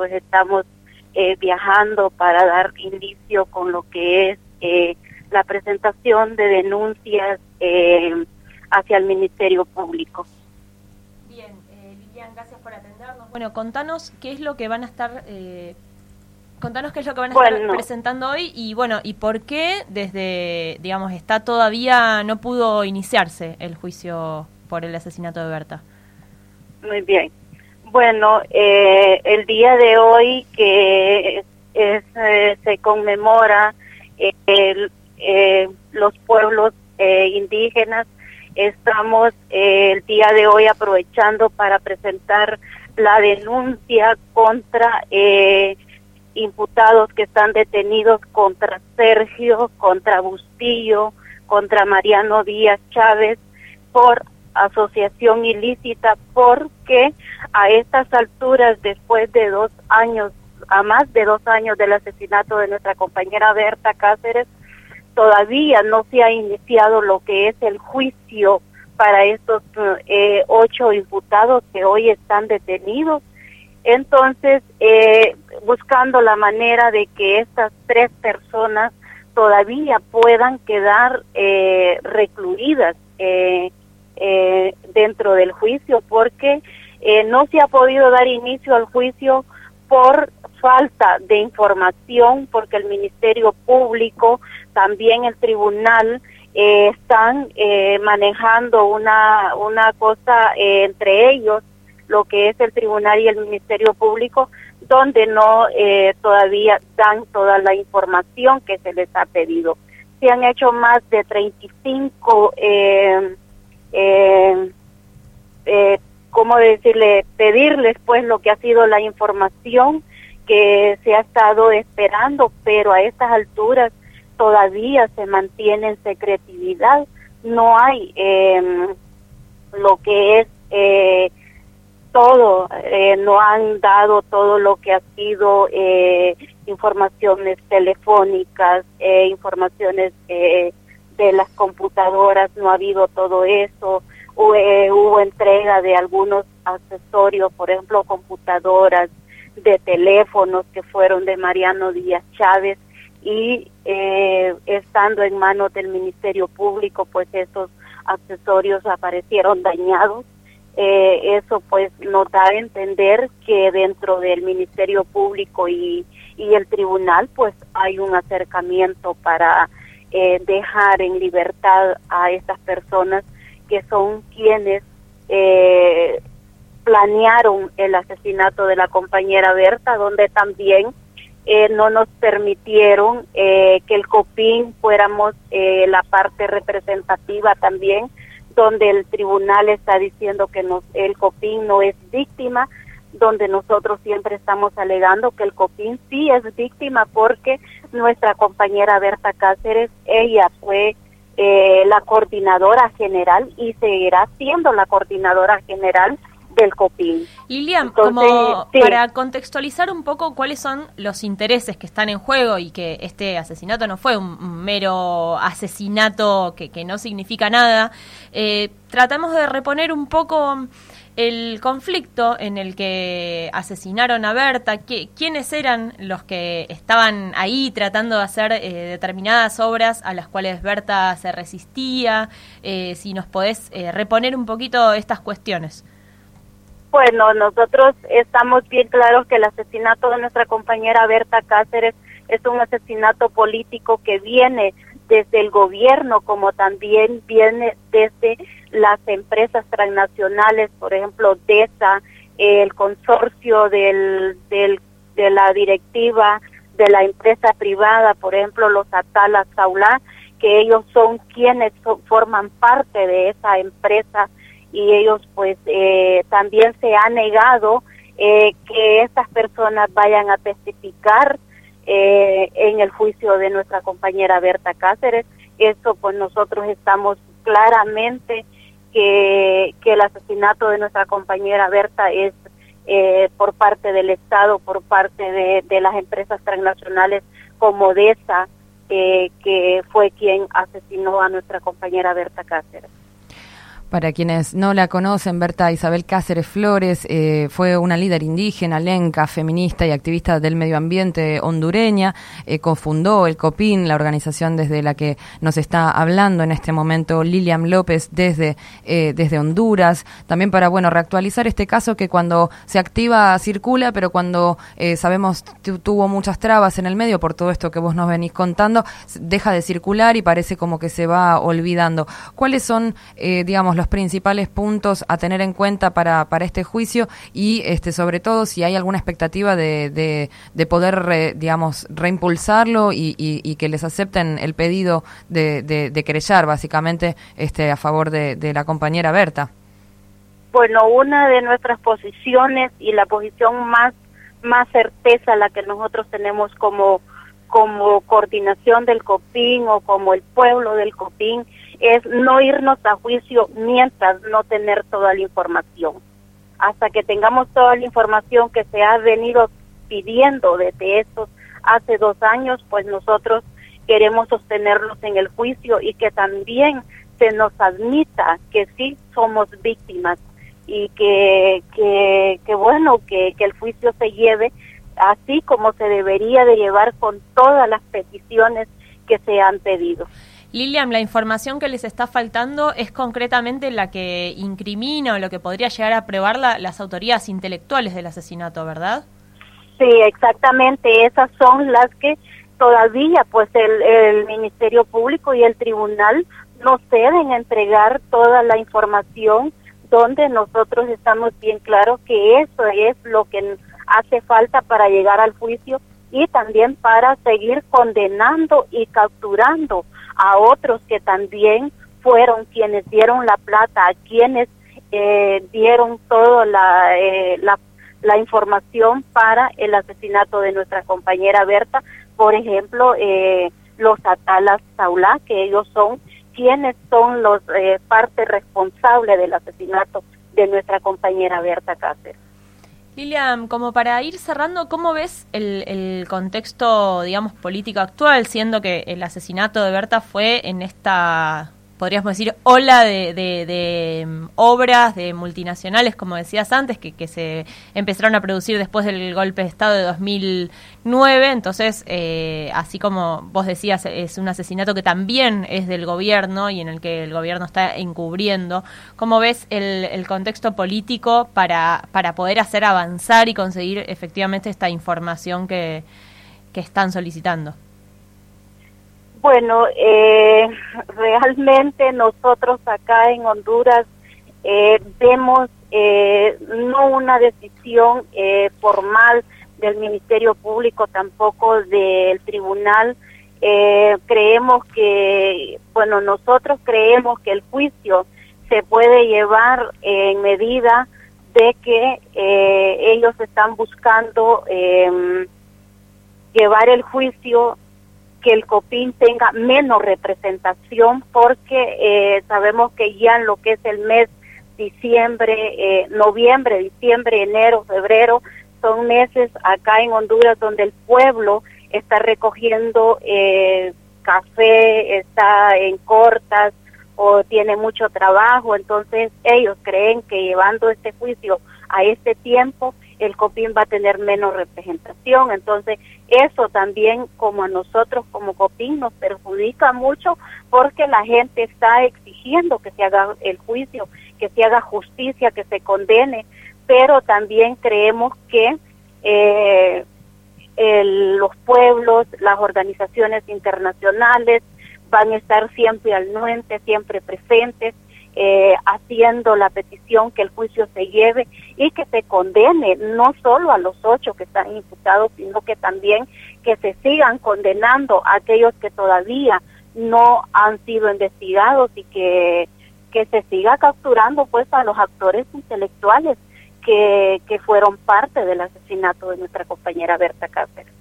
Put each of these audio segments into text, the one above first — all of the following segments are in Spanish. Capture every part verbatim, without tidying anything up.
pues estamos eh, viajando para dar inicio con lo que es eh, la presentación de denuncias eh, hacia el Ministerio Público. Bien, eh, Lilian, gracias por atendernos. Bueno, contanos qué es lo que van a estar... Eh, Contanos qué es lo que van a bueno, estar presentando hoy y bueno, y por qué desde, digamos, está todavía, no pudo iniciarse el juicio por el asesinato de Berta. Muy bien. Bueno, eh, el día de hoy que es, es, eh, se conmemora eh, el, eh, los pueblos eh, indígenas, estamos eh, el día de hoy aprovechando para presentar la denuncia contra... Eh, imputados que están detenidos contra Sergio, contra Bustillo, contra Mariano Díaz Chávez por asociación ilícita, porque a estas alturas, después de dos años, a más de dos años del asesinato de nuestra compañera Berta Cáceres, todavía no se ha iniciado lo que es el juicio para estos eh, ocho imputados que hoy están detenidos. Entonces, eh, buscando la manera de que estas tres personas todavía puedan quedar eh, recluidas eh, eh, dentro del juicio, porque eh, no se ha podido dar inicio al juicio por falta de información, porque el Ministerio Público, también el tribunal, eh, están eh, manejando una, una cosa eh, entre ellos, lo que es el tribunal y el Ministerio Público, donde no eh, todavía dan toda la información que se les ha pedido. Se han hecho más de treinta y cinco, eh, eh, eh, ¿cómo decirle? Pedirles pues lo que ha sido la información que se ha estado esperando, pero a estas alturas todavía se mantiene en secretividad. No hay eh, lo que es... Eh, todo, eh, no han dado todo lo que ha sido eh, informaciones telefónicas, eh, informaciones eh, de las computadoras, no ha habido todo eso, hubo, eh, hubo entrega de algunos accesorios, por ejemplo, computadoras, de teléfonos que fueron de Mariano Díaz Chávez, y eh, estando en manos del Ministerio Público, pues esos accesorios aparecieron dañados. Eh, eso pues nos da a entender que dentro del Ministerio Público y, y el tribunal pues hay un acercamiento para eh, dejar en libertad a estas personas que son quienes eh, planearon el asesinato de la compañera Berta, donde también eh, no nos permitieron eh, que el COPINH fuéramos eh, la parte representativa también, donde el tribunal está diciendo que nos, el COPINH no es víctima, donde nosotros siempre estamos alegando que el COPINH sí es víctima, porque nuestra compañera Berta Cáceres, ella fue eh, la coordinadora general y seguirá siendo la coordinadora general del COPINH. Lilian, Entonces, como sí. para contextualizar un poco cuáles son los intereses que están en juego y que este asesinato no fue un, un mero asesinato que, que no significa nada, eh, tratamos de reponer un poco el conflicto en el que asesinaron a Berta, que, quiénes eran los que estaban ahí tratando de hacer eh, determinadas obras a las cuales Berta se resistía, eh, si nos podés eh, reponer un poquito estas cuestiones. Bueno, nosotros estamos bien claros que el asesinato de nuestra compañera Berta Cáceres es un asesinato político que viene desde el gobierno, como también viene desde las empresas transnacionales, por ejemplo, DESA, el consorcio del, del, de la directiva de la empresa privada, por ejemplo, los Atala Saulá, que ellos son quienes son, forman parte de esa empresa, y ellos pues eh, también se ha negado eh, que estas personas vayan a testificar eh, en el juicio de nuestra compañera Berta Cáceres. Eso pues nosotros estamos claramente que, que el asesinato de nuestra compañera Berta es eh, por parte del Estado, por parte de, de las empresas transnacionales como DESA, eh, que fue quien asesinó a nuestra compañera Berta Cáceres. Para quienes no la conocen, Berta Isabel Cáceres Flores eh, fue una líder indígena, lenca, feminista y activista del medio ambiente hondureña. Eh, cofundó el COPIN, la organización desde la que nos está hablando en este momento Lilian López desde, eh, desde Honduras. También para, bueno, reactualizar este caso que cuando se activa circula, pero cuando eh, sabemos tu, tuvo muchas trabas en el medio por todo esto que vos nos venís contando, deja de circular y parece como que se va olvidando. ¿Cuáles son, eh, digamos, los principales puntos a tener en cuenta para, para este juicio y este sobre todo si hay alguna expectativa de, de, de poder, re, digamos, reimpulsarlo y, y, y que les acepten el pedido de, de, de querellar básicamente este a favor de, de la compañera Berta? Bueno, una de nuestras posiciones y la posición más, más certeza, la que nosotros tenemos como, como coordinación del COPIN o como el pueblo del COPIN, es no irnos a juicio mientras no tener toda la información. Hasta que tengamos toda la información que se ha venido pidiendo desde estos hace dos años, pues nosotros queremos sostenerlos en el juicio y que también se nos admita que sí somos víctimas y que, que, que bueno, que, que el juicio se lleve así como se debería de llevar con todas las peticiones que se han pedido. Lilian, la información que les está faltando es concretamente la que incrimina o lo que podría llegar a probar la, las autoridades intelectuales del asesinato, ¿verdad? Sí, exactamente, esas son las que todavía pues el, el Ministerio Público y el Tribunal no ceden a entregar toda la información, donde nosotros estamos bien claros que eso es lo que hace falta para llegar al juicio y también para seguir condenando y capturando a otros que también fueron quienes dieron la plata, a quienes eh, dieron toda la, eh, la, la información para el asesinato de nuestra compañera Berta. Por ejemplo, eh, los Atalas Saulá, que ellos son quienes son los eh, parte responsable del asesinato de nuestra compañera Berta Cáceres. Lilian, como para ir cerrando, ¿cómo ves el, el contexto, digamos, político actual, siendo que el asesinato de Berta fue en esta, podríamos decir, ola de, de, de um, obras de multinacionales, como decías antes, que, que se empezaron a producir después del golpe de Estado de dos mil nueve? Entonces, eh, así como vos decías, es un asesinato que también es del gobierno y en el que el gobierno está encubriendo. ¿Cómo ves el, el contexto político para, para poder hacer avanzar y conseguir efectivamente esta información que, que están solicitando? Bueno, eh, realmente nosotros acá en Honduras eh, vemos eh, no una decisión eh, formal del Ministerio Público, tampoco del Tribunal. Eh, creemos que, bueno, nosotros creemos que el juicio se puede llevar en medida de que eh, ellos están buscando eh, llevar el juicio, que el COPIN tenga menos representación, porque eh, sabemos que ya en lo que es el mes diciembre, eh, noviembre, diciembre, enero, febrero, son meses acá en Honduras donde el pueblo está recogiendo eh, café, está en cortas o tiene mucho trabajo. Entonces ellos creen que llevando este juicio a este tiempo el COPIN va a tener menos representación. Entonces eso también, como a nosotros como COPIN, nos perjudica mucho, porque la gente está exigiendo que se haga el juicio, que se haga justicia, que se condene, pero también creemos que eh, el, los pueblos, las organizaciones internacionales van a estar siempre al nuente, siempre presentes, eh, haciendo la petición que el juicio se lleve y que se condene no solo a los ocho que están imputados, sino que también que se sigan condenando a aquellos que todavía no han sido investigados, y que, que se siga capturando pues a los actores intelectuales que, que fueron parte del asesinato de nuestra compañera Berta Cáceres.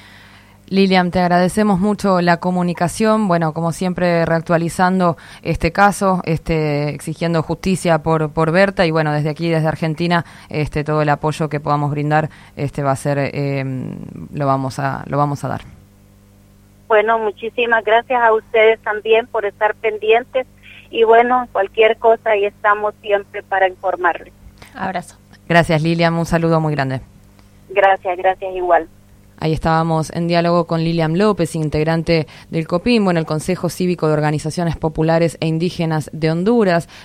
Lilian, te agradecemos mucho la comunicación, bueno, como siempre reactualizando este caso, este exigiendo justicia por por Berta, y bueno, desde aquí, desde Argentina, este todo el apoyo que podamos brindar este va a ser eh, lo vamos a lo vamos a dar. Bueno, muchísimas gracias a ustedes también por estar pendientes y bueno, cualquier cosa ahí estamos siempre para informarles. Abrazo. Gracias, Lilian, un saludo muy grande. Gracias, gracias igual. Ahí estábamos en diálogo con Lilian López, integrante del COPIN, bueno, el Consejo Cívico de Organizaciones Populares e Indígenas de Honduras.